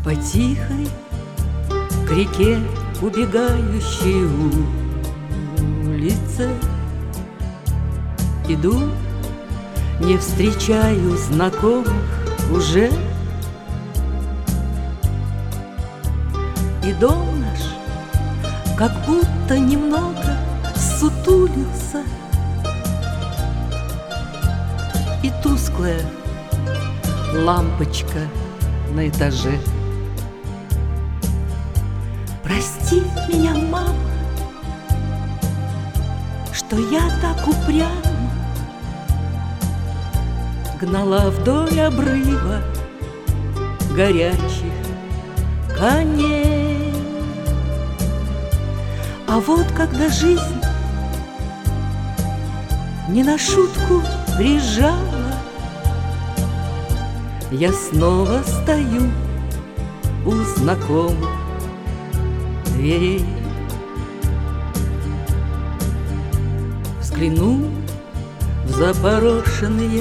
По тихой к реке убегающей улице иду, не встречаю знакомых уже. И дом наш как будто немного сутулился, и тусклая лампочка на этаже. Прости меня, мама, что я так упрямо гнала вдоль обрыва горячих коней. А вот когда жизнь не на шутку прижала, я снова стою у знакомых дверей. Взгляну в запорошенные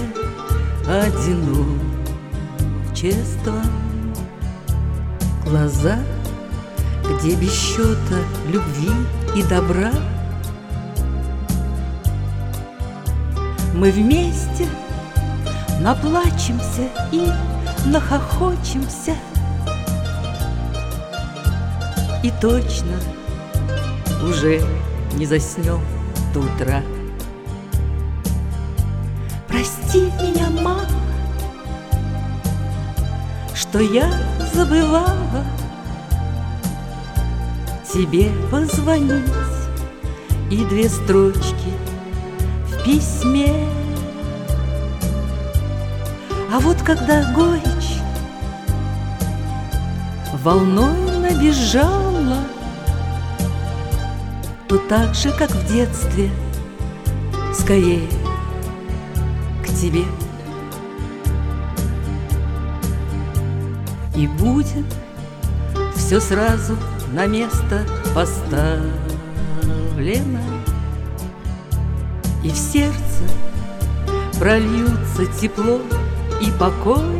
одиночества глаза, где без счета любви и добра. Мы вместе наплачемся и нахохочемся, и точно уже не заснем до утра. Прости меня, мама, что я забывала тебе позвонить и 2 строчки в письме. А вот когда горечь волной набежала, то так же, как в детстве, скорее к тебе. И будет все сразу на место поставлено, и в сердце прольются тепло и покой.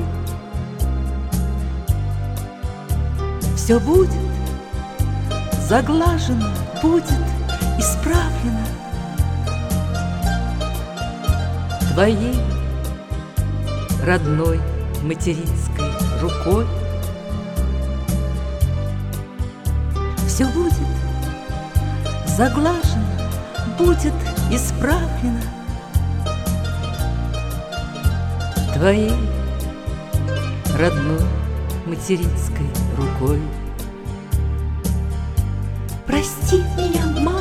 Все будет заглажено, будет исправлено твоей родной материнской рукой. Все будет заглажено, будет исправлено твоей родной материнской рукой. Прости меня, мама,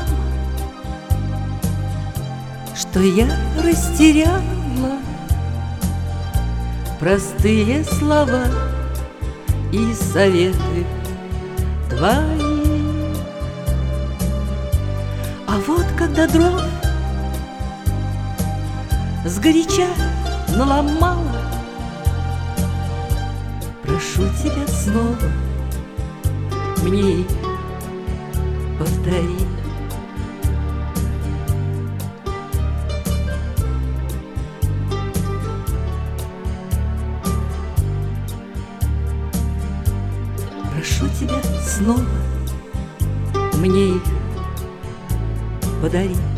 что я растеряла простые слова и советы твои. А вот когда дров сгоряча наломала, прошу тебя снова мне их повтори. Прошу тебя снова мне их подари.